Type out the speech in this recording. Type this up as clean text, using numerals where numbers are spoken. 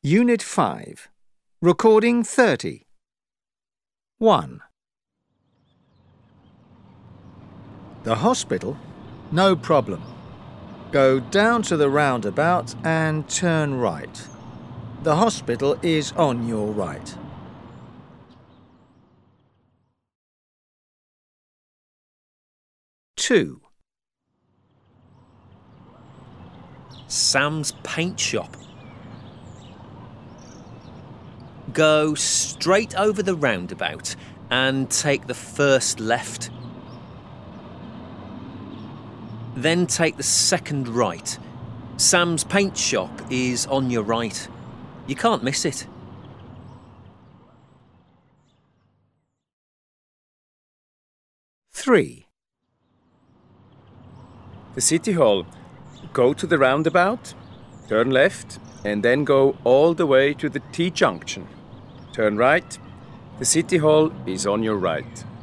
Unit 5. Recording 30. 1. The hospital? No problem. Go down to the roundabout and turn right. The hospital is on your right. 2. Sam's paint shop. Go straight over the roundabout and take the first left. Then take the second right. Sam's paint shop is on your right. You can't miss it. 3. The City Hall. Go to the roundabout, turn left, and then go all the way to the T-junction. Turn right. The City Hall is on your right.